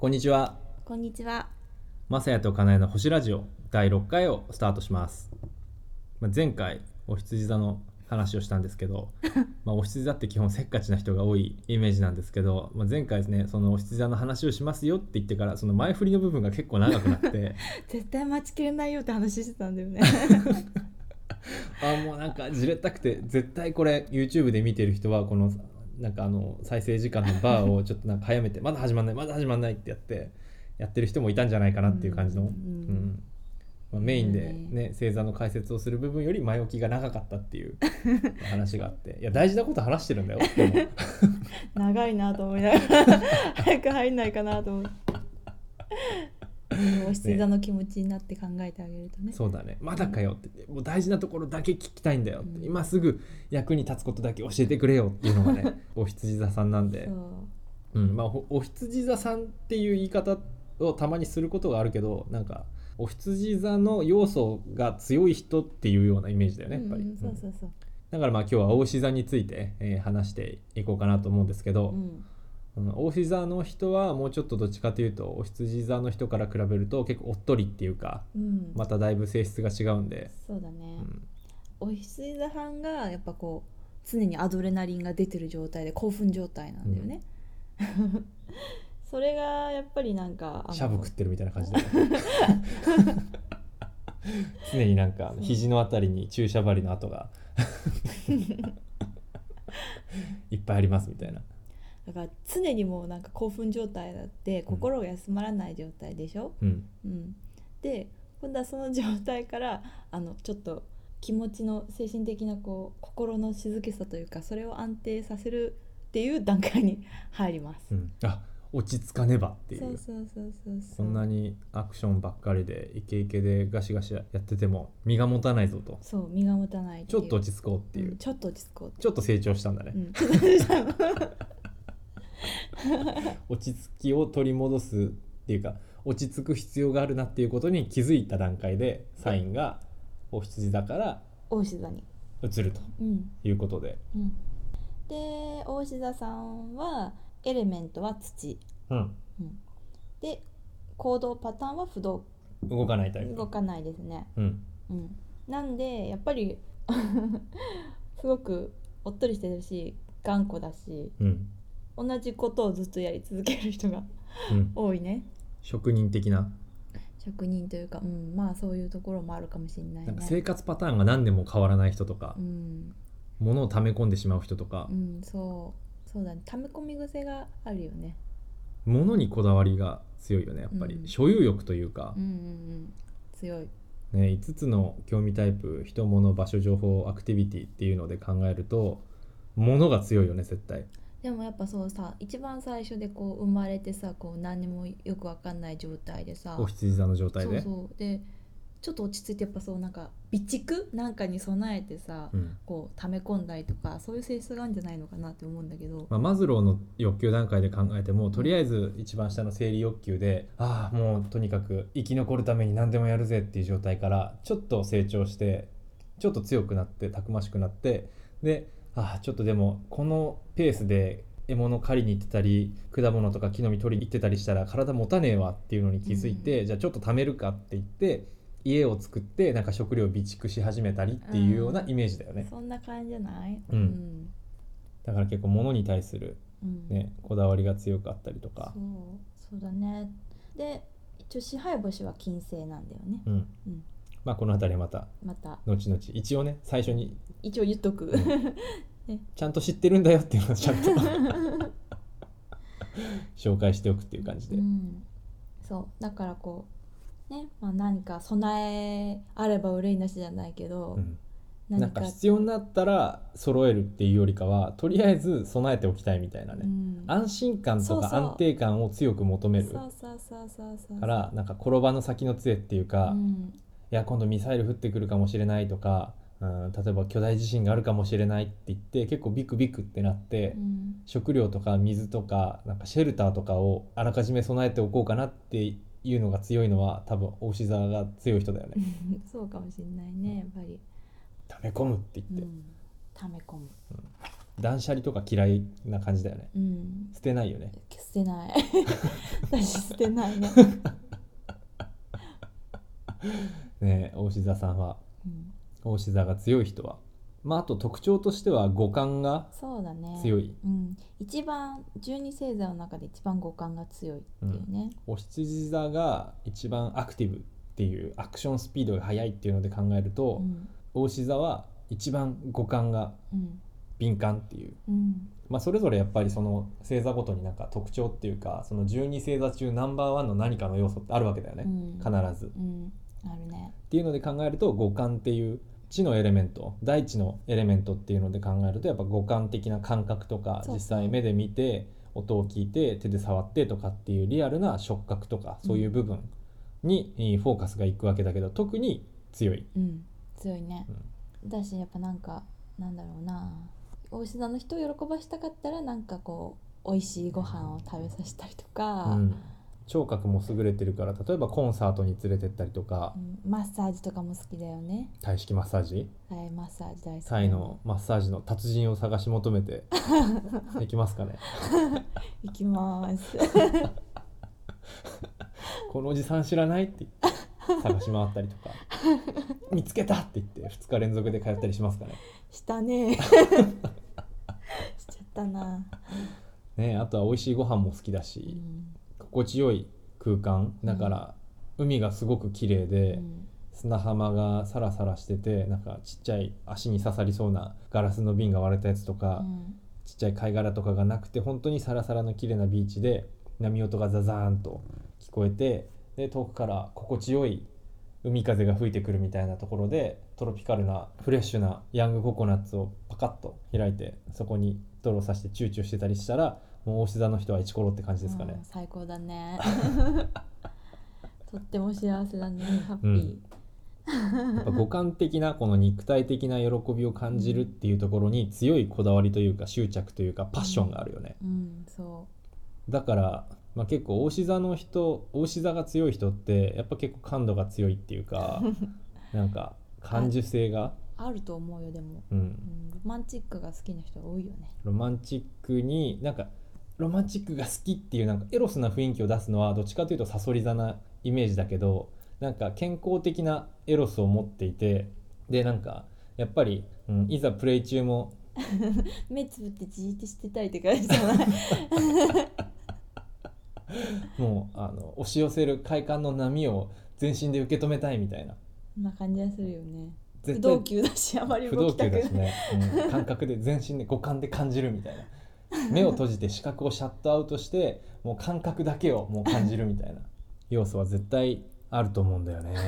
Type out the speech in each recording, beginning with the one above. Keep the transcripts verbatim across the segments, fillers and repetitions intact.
こんにちは。 こんにちは。 まさやとかなえの星ラジオだいろっかいをスタートします。まあ、前回お羊座の話をしたんですけどまあお羊座って基本せっかちな人が多いイメージなんですけど、まあ、前回ですね、そのお羊座の話をしますよって言ってからその前振りの部分が結構長くなって絶対待ちきれないよって話してたんだよねあもうなんかじれったくて、絶対これ YouTube で見てる人はこのなんかあの再生時間のバーをちょっとなんか早めてまだ始まんないまだ始まんないってやってやってる人もいたんじゃないかなっていう感じの、 うんうんまあ、メインで、ね、星座の解説をする部分より前置きが長かったっていう話があっていや大事なこと話してるんだよでも長いなと思いながら早く入んないかなと思ってお羊座の気持ちになって考えてあげるとね。 そうだね、まだかよって言って、もう大事なところだけ聞きたいんだよって、 うん今すぐ役に立つことだけ教えてくれよっていうのがねお羊座さんなんで、 そううんまあ、おお羊座さんっていう言い方をたまにすることがあるけど、なんかお羊座の要素が強い人っていうようなイメージだよねやっぱり、 うんうん、そうそうそう、 だからまあ今日はお牛座について、えー話していこうかなと思うんですけど、 うんうん、お牛座の人はもうちょっとどっちかというとお羊座の人から比べると結構おっとりっていうか、 うんまただいぶ性質が違うんで、 そうだね、 うんお羊座さんがやっぱこう常にアドレナリンが出てる状態で興奮状態なんだよね、それがやっぱりなんかあのシャブ食ってるみたいな感じで常になんか肘のあたりに注射針の跡がいっぱいありますみたいな。 だから常にもうなんか興奮状態だって心が休まらない状態でしょ、 うんうん、で今度はその状態からあのちょっと気持ちの精神的なこう心の静けさというかそれを安定させるっていう段階に入ります、 うん、あ落ち着かねばっていう、 そうそうそうそうそう、 こんなにアクションばっかりでイケイケでガシガシやってても身が持たないぞと、 そう身が持たないっていう、 ちょっと落ち着こうっていう、 うん、ちょっと落ち着こうってちょっと成長したんだね、 うん、ちょっと落ち着いた落ち着きを取り戻すっていうか落ち着く必要があるなっていうことに気づいた段階でサインがお羊だから大志座に、 移るとうんいうことで、 うん、で大志座さんはエレメントは土、 うん、 うん、で行動パターンは不動、 動かないタイプ、 動かないですね、 うんうん、なんでやっぱりすごくおっとりしてるし頑固だし、 うん同じことをずっとやり続ける人がうん、 多いね、 職人的な、 職人というか、うん、まあそういうところもあるかもしれないね。 なんか生活パターンが何でも変わらない人とか、 うん物を溜め込んでしまう人とか、 うん、そうそうだね、溜め込み癖があるよね。 物にこだわりが強いよねやっぱり、 うん所有欲というか、 うんうんうん強い。 ね、いつつの興味タイプ、人物場所情報アクティビティっていうので考えると物が強いよね絶対。 でもやっぱそうさ、一番最初でこう生まれてさ、こう何にもよくわかんない状態でさ、 お羊座の状態で、 そうそうでちょっと落ち着いてやっぱそうなんか備蓄なんかに備えてさ、 うんこう溜め込んだりとかそういう性質があるんじゃないのかなって思うんだけど、 まあ、マズローの欲求段階で考えてもとりあえず一番下の生理欲求で、ああもうとにかく生き残るために何でもやるぜっていう状態からちょっと成長してちょっと強くなってたくましくなって、でああちょっとでもこのペースで獲物狩りに行ってたり果物とか木の実取りに行ってたりしたら体持たねえわっていうのに気づいて、 うんじゃあちょっと貯めるかって言って家を作ってなんか食料備蓄し始めたりっていうようなイメージだよね、 そんな感じじゃない？ うんうんだから結構物に対する、 うんね、こだわりが強かったりとか、 そうそうだね。で一応支配星は金星なんだよね。 うんうんまあ、この辺りはまたまた後々一応ね最初に一応言っとく、 うんね、 ちゃんと知ってるんだよっていうのをちゃんと紹介しておくっていう感じで、 うんそうだからこうね、まあ、何か備えあれば憂いなしじゃないけど、 うんなん何かか必要になったら揃えるっていうよりかはとりあえず備えておきたいみたいなね、 うん安心感とそうそうか安定感を強く求めるそうそうそうそうそうからなんか転ばの先の杖っていうか、 うんいや今度ミサイル降ってくるかもしれないとか、うん、例えば巨大地震があるかもしれないって言って結構ビクビクってなって、 うん食料とか水とかなんかシェルターとかをあらかじめ備えておこうかなっていうのが強いのは多分お牛座が強い人だよね。 そうかもしれないねやっぱり、 溜め込むって言って、 うん、溜め込む、 断捨離とか嫌いな感じだよね。 うん捨てないよね。 捨てない私捨てないね、 ねえ大志座さんは、 うん、 大志座が強い人は、まああと特徴としては五感がそうだね強い、 うん、一番十二星座の中で一番五感が強いっていうね、 お羊座が一番アクティブっていうアクションスピードが速いっていうので考えると、 うん大志座は一番五感がうん敏感っていう、 うんまあ、それぞれやっぱりその星座ごとになんか特徴っていうか、そのじゅうに星座中ナンバーワンの何かの要素ってあるわけだよね、 うん必ず。 うんあるねっていうので考えると五感っていう地のエレメント、大地のエレメントっていうので考えると、やっぱ五感的な感覚とか、 そうそう実際目で見て音を聞いて手で触ってとかっていうリアルな触覚とか、そういう部分にえーフォーカスがいくわけだけど、特に強い、 うん強いね、だしやっぱなんかなんだろうな、お牛座の人を喜ばしたかったらなんかこう美味しいご飯を食べさせたりとか、 うん聴覚も優れてるから、例えばコンサートに連れてったりとか、 うんマッサージとかも好きだよね。 タイ式マッサージ、 タイマッサージ大好きだタイよねのマッサージの達人を探し求めていきますかね行きますこのおじさん知らないって言って探し回ったりとか見つけたって言ってふつか連続で通ったりしますかね。 したねしちゃったな、 ね、あとは美味しいご飯も好きだうし、 ん心地よい空間だから、海がすごく綺麗で、 うん砂浜がサラサラしてて、なんかちっちゃい足に刺さりそうなガラスの瓶が割れたやつとか、 うんちっちゃい貝殻とかがなくて、本当にサラサラの綺麗なビーチで波音がザザーンと聞こえて、で遠くから心地よい海風が吹いてくるみたいなところで、トロピカルなフレッシュなヤングココナッツをパカッと開いて、そこに泥を刺してチューチューしてたりしたら、もう大志座の人はイチコロって感じですかね。 うん最高だねとっても幸せだね、ハッピー、 やっぱ五感的なこの肉体的な喜びを感じるっていうところに強いこだわりというか執着というかパッションがあるよね。 うんそだから、まあ、結構大志座の人、大志座が強い人ってやっぱ結構感度が強いっていうかなんか感受性が、 うあると思うよでも、 うん、 うん、ロマンチックが好きな人多いよね。 ロマンチックになんかロマンチックが好きっていうなんかエロスな雰囲気を出すのはどっちかというとサソリ座なイメージだけど、なんか健康的なエロスを持っていて、でなんかやっぱり、うん、いざプレイ中も目つぶってじーってしてたいって感じじゃないもうあの押し寄せる快感の波を全身で受け止めたいみたいな、 そんな感じがするよね。不絶対動級だしあまり不動動きたくない級だしね、うん、感覚で全身で五感で感じるみたいな目を閉じて視覚をシャットアウトしてもう感覚だけをもう感じるみたいな要素は絶対あると思うんだよね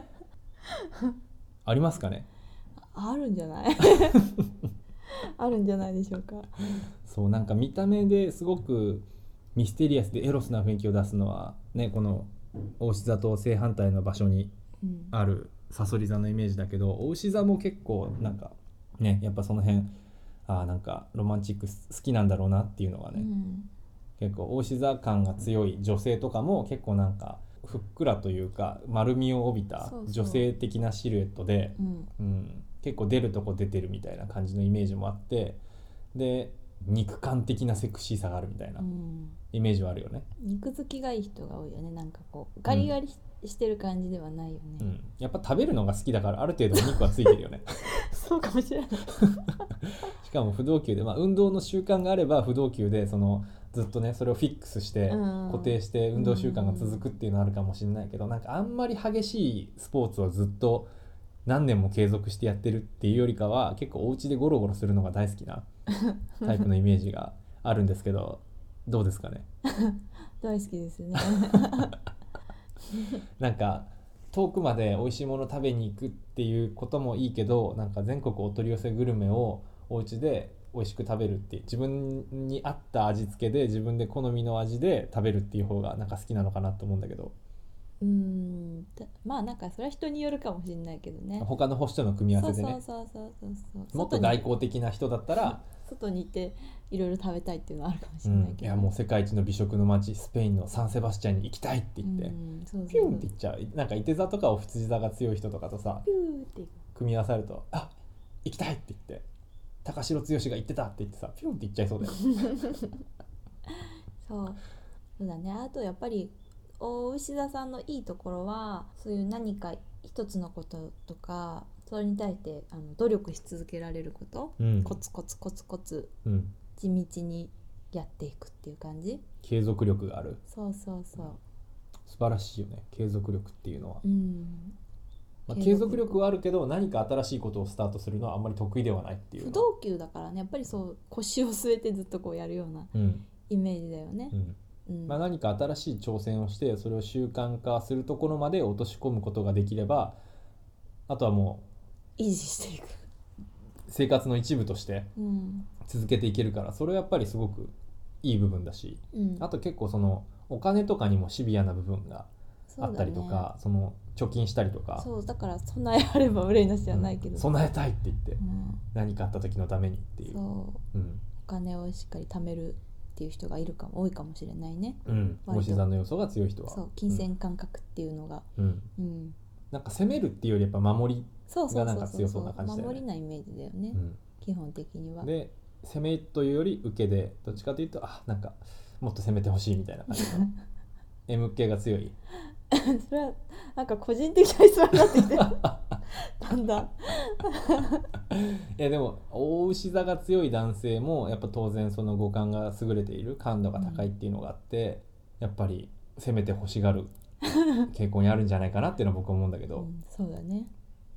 ありますかね。 あるんじゃないあるんじゃないでしょうか。 そうなんか見た目ですごくミステリアスでエロスな雰囲気を出すのはね、この大志座と正反対の場所にうんあるさそり座のイメージだけど、大志座も結構なんかねやっぱその辺あーなんかロマンチック好きなんだろうなっていうのがね、 うん結構大志座感が強い女性とかも結構なんかふっくらというか丸みを帯びたそうそう女性的なシルエットで、 うんうん、結構出るとこ出てるみたいな感じのイメージもあって、で肉感的なセクシーさがあるみたいなうんイメージはあるよね、 肉付きがいい人が多いよね。なんかこうガリガリし,、してる感じではないよね、 うん、やっぱ食べるのが好きだからある程度お肉はついてるよねそうかもしれないしかも不動級で、まあ、運動の習慣があれば不動級でそのずっとねそれをフィックスしてうん固定して運動習慣が続くっていうのはあるかもしれないけど、なんかあんまり激しいスポーツをずっと何年も継続してやってるっていうよりかは結構お家でゴロゴロするのが大好きなタイプのイメージがあるんですけどどうですかね。 大好きですねなんか遠くまで美味しいもの食べに行くっていうこともいいけど、なんか全国お取り寄せグルメをお家で美味しく食べるっていう、自分に合った味付けで自分で好みの味で食べるっていう方がなんか好きなのかなと思うんだけど、 うーんたまあなんかそれは人によるかもしれないけどね。 他の星との組み合わせでね、 そうそうそうそうそうもっと外交的な人だったら、 外にいていろいろ食べたいっていうのはあるかもしうん、 れないけど、 いやもう世界一の美食の街スペインのサンセバスチャンに行きたいって言って、 うんそうそうピュンって言っちゃう。なんかいて座とかお羊座が強い人とかとさピューって組み合わさるとあ行きたいって言って高城剛が言ってたって言ってさピュンって言っちゃいそうだよそうそうだね。あとやっぱり大牛座さんのいいところはそういう何か一つのこととかそれに対してあの努力し続けられること、 うんコツコツコツコツうん地道にやっていくっていう感じ。 継続力がある。 そうそうそう、 素晴らしいよね継続力っていうのは、 うんまあ、継続力はあるけど何か新しいことをスタートするのはあんまり得意ではないっていう不の動級だからね、やっぱりそう腰を据えてずっとこうやるようなうんイメージだよね。 うんうんまあ、何か新しい挑戦をしてそれを習慣化するところまで落とし込むことができればあとはも維持していく。 う生活の一部としてうん続けていけるからそれはやっぱりすごくいい部分だし、 うん、 あと結構そのお金とかにもシビアな部分があったりとか そ,、の貯金したりとかそうだから備えあれば憂いなしじゃないけど、 うん備えたいって言って、 うん何かあった時のためにっていう、 そううんお金をしっかり貯めるっていう人がいるかも多いかもしれないね。 うん、 割と星座の要素が強い人はそう金銭感覚っていうのが、 うん、 うんなんか攻めるっていうよりやっぱ守り、 そうそうそうがなんか強そうな感じだよね守りなイメージだよね、 うん基本的には。 で攻めというより受けでどっちかというとあなんかもっと攻めてほしいみたいな感じの エム 系が強いそれはなんか個人的な質問になってきてるだんだんいやでも大牛座が強い男性もやっぱ当然その五感が優れている感度が高いっていうのがあって、うん、やっぱり攻めて欲しがる傾向にあるんじゃないかなっていうのは僕は思うんだけど、 うん、そうだね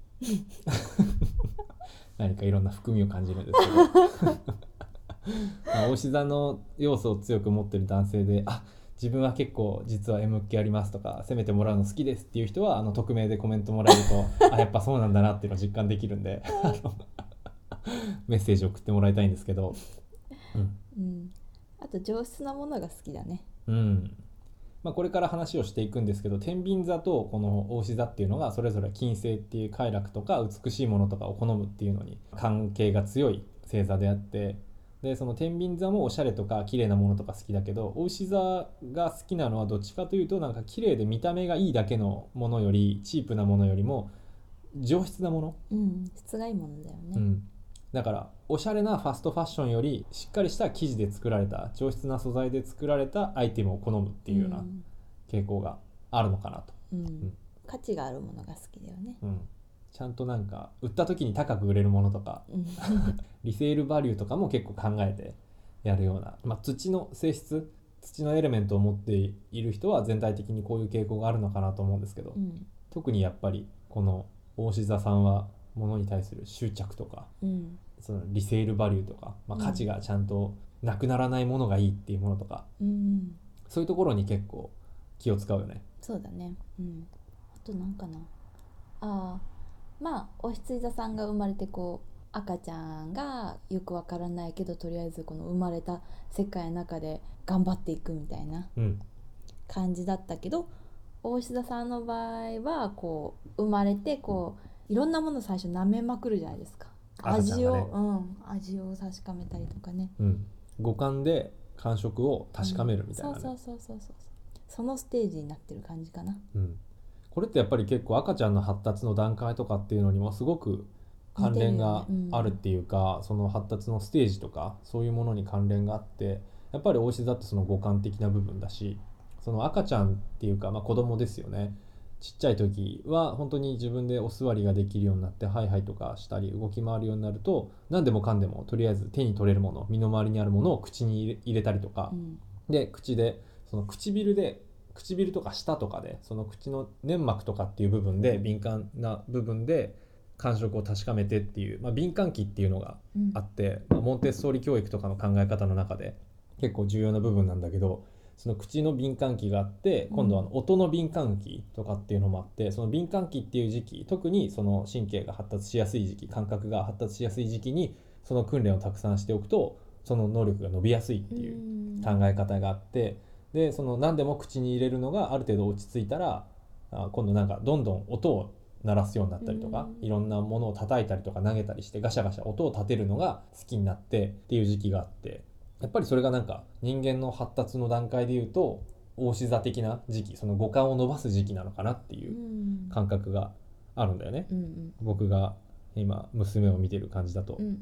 何かいろんな含みを感じるんですけどまあ大牛座の要素を強く持ってる男性であ自分は結構実は エム 系ありますとか攻めてもらうの好きですっていう人はあの匿名でコメントもらえるとあやっぱそうなんだなっていうのを実感できるんであのメッセージ送ってもらいたいんですけど、うんうん、あと上質なものが好きだね。 うんまあ、これから話をしていくんですけど天秤座とこの牡牛座っていうのがそれぞれ金星っていう快楽とか美しいものとかを好むっていうのに関係が強い星座であってでその天秤座もおしゃれとか綺麗なものとか好きだけど牡牛座が好きなのはどっちかというとなんか綺麗で見た目がいいだけのものよりチープなものよりも上質なもの、 うん質がいいものだよね、 うん、だからおしゃれなファストファッションよりしっかりした生地で作られた上質な素材で作られたアイテムを好むっていうような傾向があるのかなと、 うんうんうん価値があるものが好きだよね。 うん、ちゃんとなんか売った時に高く売れるものとかうんリセールバリューとかも結構考えてやるような、まあ、土の性質土のエレメントを持っている人は全体的にこういう傾向があるのかなと思うんですけど、 うん特にやっぱりこの牡牛座さんは物に対する執着とかうんそのリセールバリューとか、まあ、価値がちゃんとなくならないものがいいっていうものとか、 うんそういうところに結構気を使うよね。 そうだね。うんあとなんかなあーまあお羊座さんが生まれてこう赤ちゃんがよくわからないけどとりあえずこの生まれた世界の中で頑張っていくみたいなうん感じだったけど大石田さんの場合はこう生まれてこういろんなもの最初舐めまくるじゃないですか。味を、 赤ちゃんがねうん味を確かめたりとかね。 うん、五感で感触を確かめるみたいなね、 うん、そうそうそうそうそうそのステージになってる感じかな。 うん、これってやっぱり結構赤ちゃんの発達の段階とかっていうのにもすごく関連があるっていうか、その発達のステージとかそういうものに関連があってやっぱり牡牛座ってその五感的な部分だしその赤ちゃんっていうか、まあ、子供ですよね。ちっちゃい時は本当に自分でお座りができるようになってハイハイとかしたり動き回るようになると何でもかんでもとりあえず手に取れるもの身の回りにあるものを口に入れ入れたりとか、 うんで口でその唇で唇とか舌とかでその口の粘膜とかっていう部分で敏感な部分で感触を確かめてっていう、まあ、敏感期っていうのがうんあって、まあ、モンテッソーリ教育とかの考え方の中で結構重要な部分なんだけどその口の敏感期があって今度はあの音の敏感期とかっていうのもあってその敏感期っていう時期特にその神経が発達しやすい時期感覚が発達しやすい時期にその訓練をたくさんしておくとその能力が伸びやすいっていう考え方があってでその何でも口に入れるのがある程度落ち着いたらあ今度なんかどんどん音を鳴らすようになったりとかいろんなものを叩いたりとか投げたりしてガシャガシャ音を立てるのが好きになってっていう時期があってやっぱりそれがなんか人間の発達の段階でいうと牡牛座的な時期その五感を伸ばす時期なのかなっていう感覚があるんだよね、 うんうん僕が今娘を見てる感じだと、 うんうん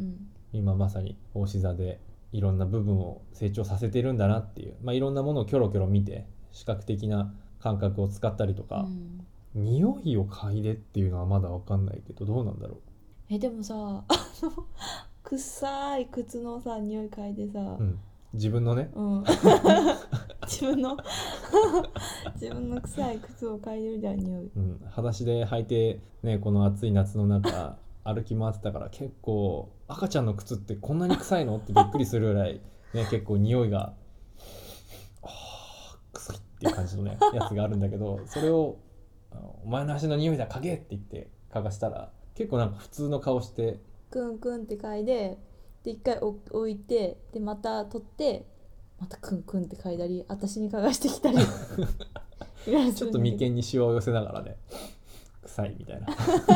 今まさに牡牛座でいろんな部分を成長させてるんだなっていう、まあ、いろんなものをキョロキョロ見て視覚的な感覚を使ったりとうか、 ん、 匂いを嗅いでっていうのはまだ分かんないけどどうなんだろえでもさあの臭い靴のさ匂い嗅いでさ、 う、うん、自分のね、 うん自分の自分の臭い靴を嗅いでるじゃん匂い。 うん、裸足で履いてねこの暑い夏の中歩き回ってたから結構赤ちゃんの靴ってこんなに臭いのってびっくりするぐらい、ね、結構匂いがあー臭いっていう感じのねやつがあるんだけどそれをあのお前の足の匂いだ嗅げって言って嗅がしたら結構なんか普通の顔してクンクンって嗅いでで一回お置いてでまた取ってまたクンクンって嗅いだり私に嗅がしてきたりいろいろすちょっとるんだけど眉間にシワを寄せながらね臭いみたいな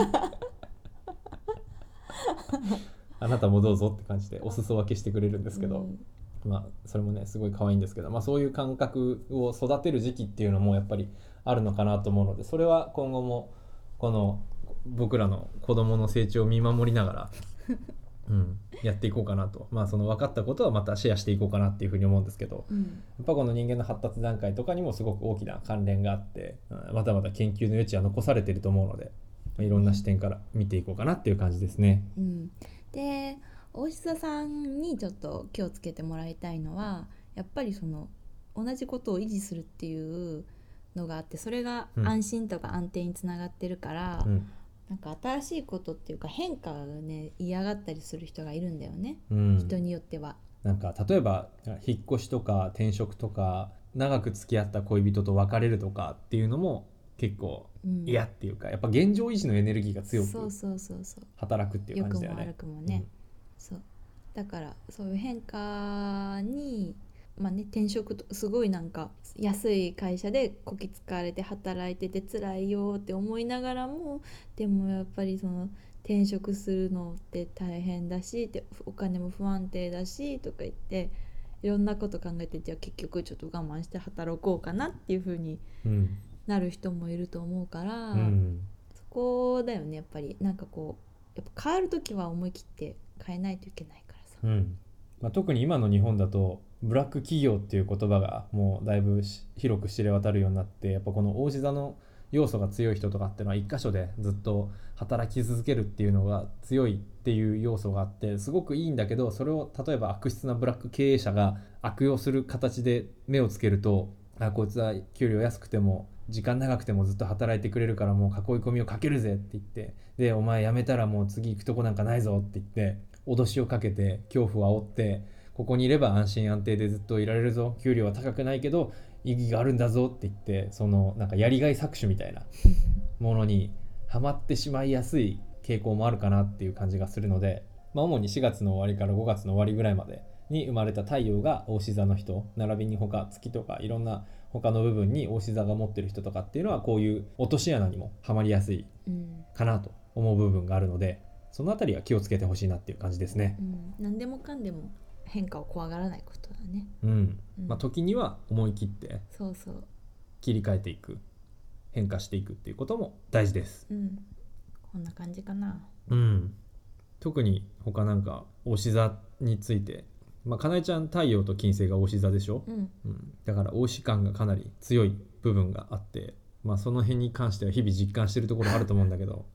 あなたもどうぞって感じでお裾分けしてくれるんですけど、 うんまあそれもねすごい可愛いんですけど、まあ、そういう感覚を育てる時期っていうのもやっぱりあるのかなと思うのでそれは今後もこの僕らの子供の成長を見守りながら、うん、やっていこうかなと、まあその分かったことはまたシェアしていこうかなっていうふうに思うんですけど、 うんやっぱこの人間の発達段階とかにもすごく大きな関連があって、うんまだまだ研究の余地は残されていると思うので、まあいろんな視点から見ていこうかなっていう感じですね。 うんで大志田さんにちょっと気をつけてもらいたいのはやっぱりその同じことを維持するっていうのがあってそれが安心とか安定につながってるから、 うんなんか新しいことっていうか変化がね嫌がったりする人がいるんだよね、 うん人によっては。 なんか例えば引っ越しとか転職とか長く付き合った恋人と別れるとかっていうのも結構うん嫌っていうか、やっぱ現状維持のエネルギーが強くそうそうそうそう働くっていう良くも感じだよね。 悪くもね、そうだからそういう変化にまあね転職とすごいなんか安い会社でこき使われて働いてて辛いよって思いながらもでもやっぱりその転職するのって大変だしってお金も不安定だしとか言っていろんなこと考えてじゃあ結局ちょっと我慢して働こうかなっていう風にうんうんなる人もいると思うから、 うんそこだよねやっぱりなんかこうやっぱ変わる時は思い切って変えないといけないからさ。 うんまあ、特に今の日本だとブラック企業っていう言葉がもうだいぶし広く知れ渡るようになって、やっぱこの牡牛座の要素が強い人とかっていうのは一箇所でずっと働き続けるっていうのが強いっていう要素があってすごくいいんだけど、それを例えば悪質なブラック経営者が悪用する形で目をつけると、あこいつは給料安くても時間長くてもずっと働いてくれるからもう囲い込みをかけるぜって言って、でお前辞めたらもう次行くとこなんかないぞって言って脅しをかけて恐怖を煽って、ここにいれば安心安定でずっといられるぞ、給料は高くないけど意義があるんだぞって言って、そのなんかやりがい搾取みたいなものにはまってしまいやすい傾向もあるかなっていう感じがするので、まあ、主にしがつの終わりからごがつの終わりぐらいまでに生まれた太陽が牡牛座の人並びに他月とかいろんな他の部分に牡牛座が持ってる人とかっていうのはこういう落とし穴にもはまりやすいうんかなと思う部分があるので、そのあたりは気をつけてほしいなっていう感じですね。 うん、何でもかんでも変化を怖がらないことだね。 うんうんまあ、時には思い切ってそうそう、 切り替えていく、変化していくっていうことも大事です。 うん、こんな感じかな。 うん、特に他なんか牡牛座について、まあ、かなえちゃん太陽と金星が牡牛座でしょ、 うんうん、だから牡牛感がかなり強い部分があって、まあ、その辺に関しては日々実感してるところあると思うんだけど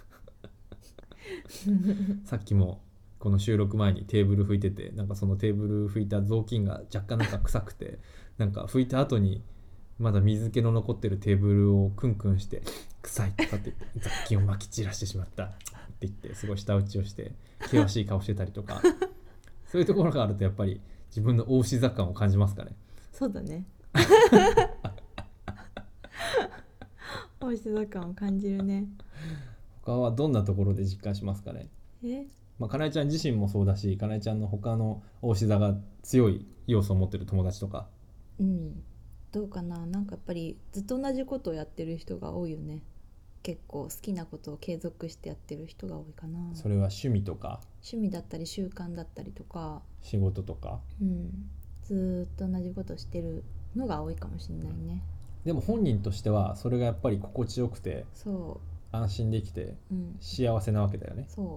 さっきもこの収録前にテーブル拭いてて、なんかそのテーブル拭いた雑巾が若干なんか臭くてなんか拭いた後にまだ水気の残ってるテーブルをクンクンして臭いとかって言って雑巾をまき散らしてしまったって言ってすごい舌打ちをして険しい顔してたりとかそういうところがあるとやっぱり自分の牡牛座感を感じますかね。 そうだね。美味しさ感を感じるね。 他はどんなところで実感しますかね。 え、 まあ、かなえちゃん自身もそうだし、かなえちゃんの他の牡牛座が強い要素を持ってる友達とか。 うんどうかな。なんかやっぱりずっと同じことをやってる人が多いよね。結構好きなことを継続してやってる人が多いかな。 それは趣味とか趣味だったり習慣だったりとか、 仕事とか。 うん、ずーっと同じことしてるのが多いかもしれないね。 でも本人としてはそれがやっぱり心地よくてそ安心できてう、うん、 幸せなわけだよね。 そ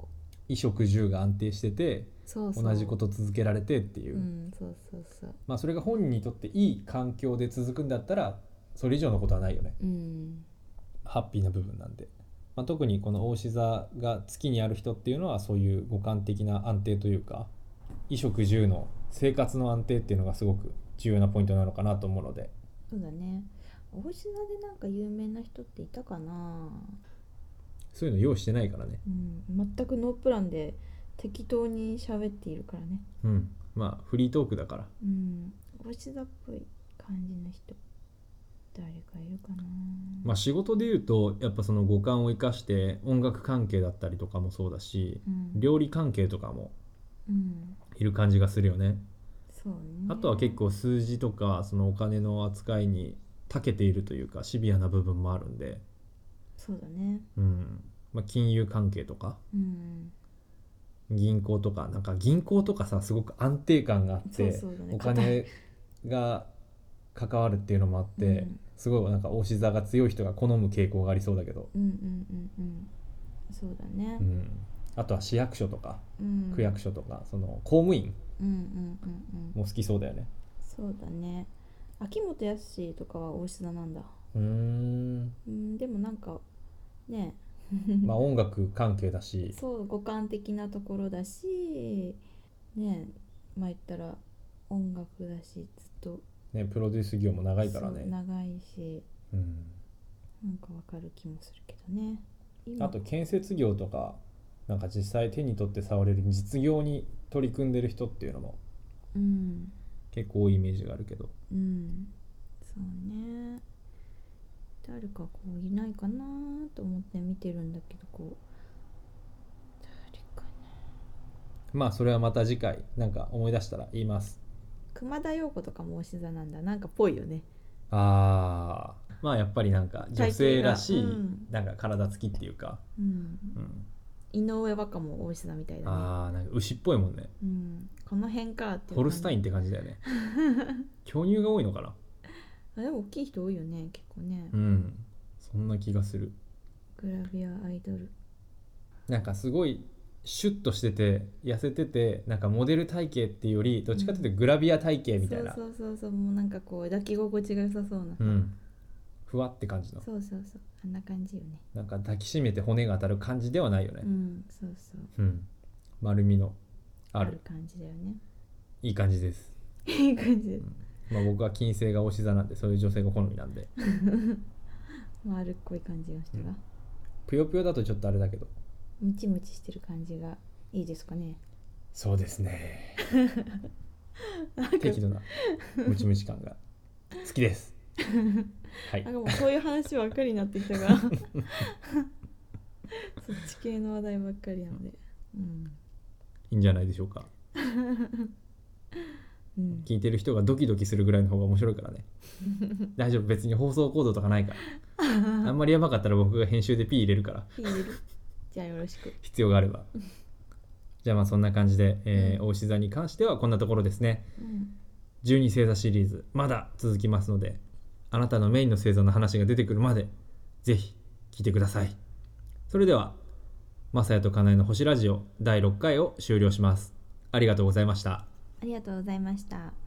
衣食住が安定しててそうそう同じこと続けられてっていう、 うんそうそうそうまあそれが本人にとっていい環境で続くんだったらそれ以上のことはないよね。 うんハッピーな部分なんで、まあ、特にこの牡牛座が月にある人っていうのはそういう五感的な安定というか衣食住の生活の安定っていうのがすごく重要なポイントなのかなと思うので。 そうだね。大志座でなんか有名な人っていたかな。 そういうの用意してないからね。 うん全くノープランで適当に喋っているからね。 うんまあフリートークだから。 うん大志座っぽい感じの人誰かいるかな。 まあ仕事で言うとやっぱその五感を生かして音楽関係だったりとかもそうだし、 うん料理関係とかもうんいる感じがするよね。 そうね。 あとは結構数字とかそのお金の扱いに長けているというかシビアな部分もあるんで、 そうだね。 うんまあ、金融関係とかうん銀行とかなんか銀行とかさすごく安定感があってそうそうだねお金が関わるっていうのもあって、 うんすごいなんか牡牛座が強い人が好む傾向がありそうだけど、 うんうんうんうんそうだね。 うん、あとは市役所とかうん区役所とかその公務員うんうんうんうんも好きそうだよね。 そうだね。秋元康とかは大志座なんだ。 うーんうんでもなんかねまあ音楽関係だしそう五感的なところだしねまあ言ったら音楽だしずっとねプロデュース業も長いからそうね。 長いしうんなんかわかる気もするけどね。今あと建設業とかなんか実際手に取って触れる実業に取り組んでる人っていうのもうん結構多いイメージがあるけど、 うんそうね。誰かこういないかなと思って見てるんだけどこう誰かな。 まあそれはまた次回なんか思い出したら言います。 熊田曜子とかも大志座なんだ。なんかぽいよね。 あーまあやっぱりなんか女性らしい、 体型がうんなんか体つきっていうか、 うんうん、 井上和歌も大志座みたいだね。 あーなんか牛っぽいもんね。 うんこの辺かっていう感じ。 ホルスタインって感じだよね巨乳が多いのかな。 あでも大きい人多いよね結構ね。 うんそんな気がする。 グラビアアイドル。 なんかすごいシュッとしてて痩せててなんかモデル体型っていうよりどっちかっていうとグラビア体型みたいな、 そうそうそうそうもうなんかこう抱き心地が良さそうなさ、 うん、ふわって感じのそうそうそうあんな感じよね。 なんか抱きしめて骨が当たる感じではないよねう。んそうそううん、丸みのあるある感じだよね。 いい感じです。 いい感じです。 まあ僕は金星が牡牛座なんでそういう女性が好みなんで丸っこい感じの人が、 ぷよぷよだとちょっとあれだけど。 ムチムチしてる感じがいいですかね。 そうですね適度なムチムチ感が好きですはいなんかもうそういう話ばっかりになってきたからそっち系の話題ばっかりなので、うんいいんじゃないでしょうか。 うん、 聞いてる人がドキドキするぐらいの方が面白いからね大丈夫別に放送コードとかないからあんまりやばかったら僕が編集で P 入れるからいい入れるじゃあよろしく。 必要があればじゃあまあそんな感じで、えー、 うん牡牛座に関してはこんなところですね。 うんじゅうに星座シリーズまだ続きますのであなたのメインの星座の話が出てくるまでぜひ聞いてください。それではまさやとかなえの星ラジオだいろっかいを終了します。ありがとうございました。 ありがとうございました。